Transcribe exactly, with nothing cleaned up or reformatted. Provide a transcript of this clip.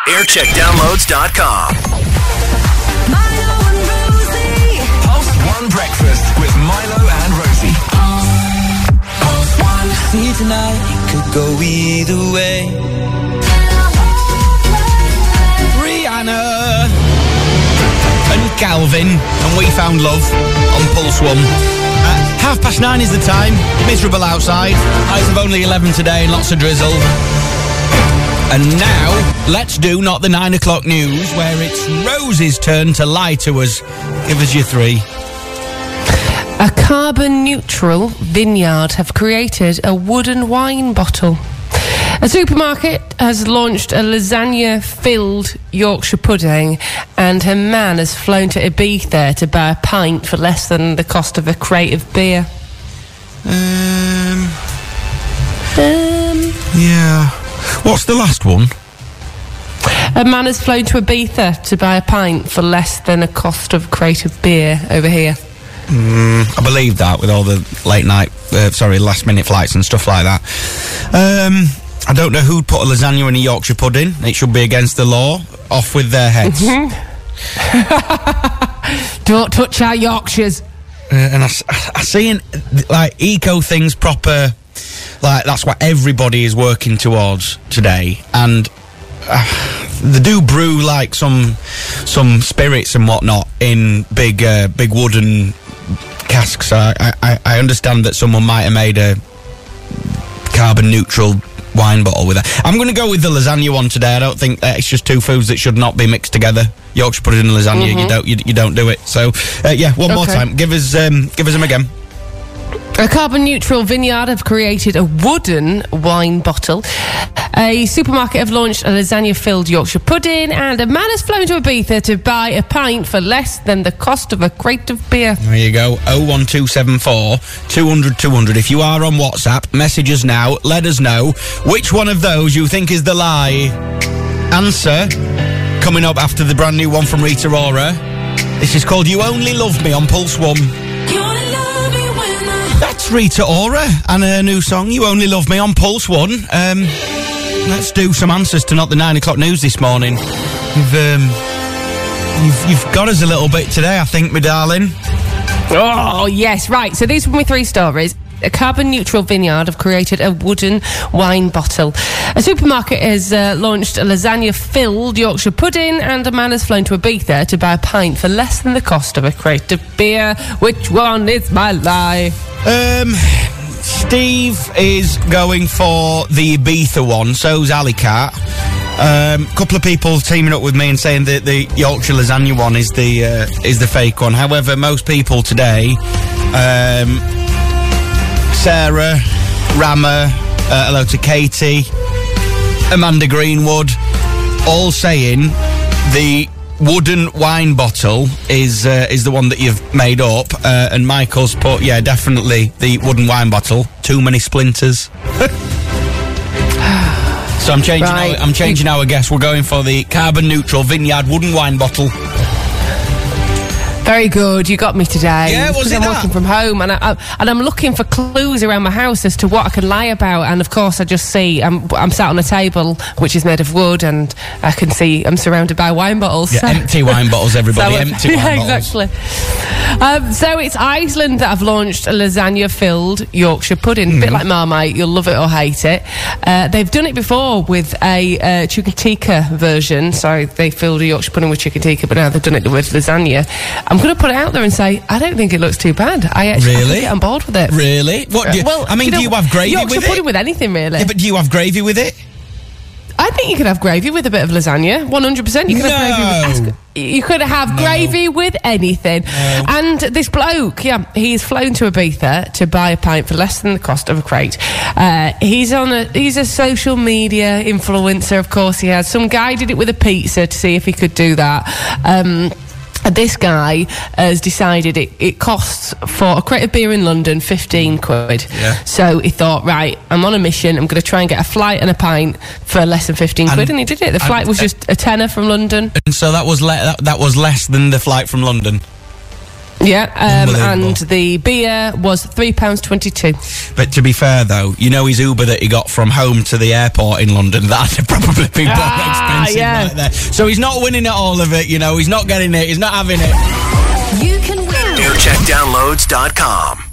aircheck downloads dot com. Milo and Rosie. Pulse One Breakfast with Milo and Rosie. Pulse One. See tonight, it could go either way. Rihanna and Calvin and We Found Love on Pulse One. Uh, half past nine is the time. Miserable outside. Highs of only eleven today and lots of drizzle. And now, let's do Not the Nine O'Clock News, where it's Rosie's turn to lie to us. Give us your three. A carbon-neutral vineyard have created a wooden wine bottle. A supermarket has launched a lasagna-filled Yorkshire pudding, and her man has flown to Ibiza to buy a pint for less than the cost of a crate of beer. Um... Um... Yeah... What's the last one? A man has flown to Ibiza to buy a pint for less than a cost of a crate of beer over here. Mm, I believe that with all the late night, uh, sorry, last minute flights and stuff like that. Um, I don't know who'd put a lasagna in a Yorkshire pudding. It should be against the law. Off with their heads. Mm-hmm. Don't touch our Yorkshires. Uh, and I, I seen like eco things proper. Like, that's what everybody is working towards today. And uh, they do brew, like, some some spirits and whatnot in big uh, big wooden casks. I, I, I understand that someone might have made a carbon-neutral wine bottle with that. I'm going to go with the lasagna one today. I don't think uh, it's just two foods that should not be mixed together. Yorkshire pudding and lasagna, mm-hmm. you don't you, you don't do it. So, uh, yeah, one okay. more time. Give us um, give us them again. A carbon-neutral vineyard have created a wooden wine bottle. A supermarket have launched a lasagna-filled Yorkshire pudding, and a man has flown to Ibiza to buy a pint for less than the cost of a crate of beer. There you go. oh one two seven four, two hundred, two hundred. If you are on WhatsApp, message us now. Let us know which one of those you think is the lie. Answer coming up after the brand new one from Rita Ora. This is called You Only Love Me on Pulse One. That's Rita Ora and her new song, You Only Love Me, on Pulse One. Um, let's do some answers to Not the Nine O'Clock News this morning. You've, um, you've, you've got us a little bit today, I think, my darling. Oh, yes, right. So these were my three stories. A carbon-neutral vineyard have created a wooden wine bottle. A supermarket has uh, launched a lasagna-filled Yorkshire pudding, and a man has flown to Ibiza to buy a pint for less than the cost of a crate of beer. Which one is my lie? Um, Steve is going for the Ibiza one, so's Ali Cat. A um, couple of people teaming up with me and saying that the Yorkshire lasagna one is the uh, is the fake one. However, most people today... Um, Sarah, Rama, uh, hello to Katie, Amanda Greenwood, all saying the wooden wine bottle is uh, is the one that you've made up, uh, and Michael's put, yeah, definitely the wooden wine bottle. Too many splinters. So I'm changing. Right. Our, I'm changing our guess. We're going for the carbon neutral vineyard wooden wine bottle. Very good, you got me today. Yeah, was it I'm that? working from home, and, I, I, and I'm looking for clues around my house as to what I can lie about. And of course, I just see I'm, I'm sat on a table which is made of wood, and I can see I'm surrounded by wine bottles. Yeah, so. empty wine bottles, everybody. So, empty yeah, wine bottles. Exactly. Um, so it's Iceland that have launched a lasagna-filled Yorkshire pudding, mm. a bit like Marmite. You'll love it or hate it. Uh, they've done it before with a uh, chicken tikka version. So they filled a Yorkshire pudding with chicken tikka, but now they've done it with lasagna. I'm going to put it out there and say I don't think it looks too bad. I actually really? I get on board with it. Really? What? Do you, well, I mean, you know, do you have gravy Yorkshire with it? pudding with anything, really. Yeah, but do you have gravy with it? I think you could have gravy with a bit of lasagna. one hundred percent. You could no. have gravy with... You could have no. gravy with anything. No. And this bloke, yeah, he's flown to Ibiza to buy a pint for less than the cost of a crate. Uh, he's on a he's a social media influencer, of course he has. Some guy did it with a pizza to see if he could do that. Um... This guy has decided it, it costs for a crate of beer in London fifteen quid. Yeah. So he thought, right, I'm on a mission. I'm going to try and get a flight and a pint for less than fifteen quid, and he did it. The flight was just a tenner from London. And so that was le- that, that was less than the flight from London. Yeah, um, Unbelievable. and the beer was three pounds twenty-two. But to be fair, though, you know his Uber that he got from home to the airport in London, that'd probably be more Ah, expensive yeah. right there. So he's not winning at all of it, you know, he's not getting it, he's not having it. You can win. new check downloads dot com.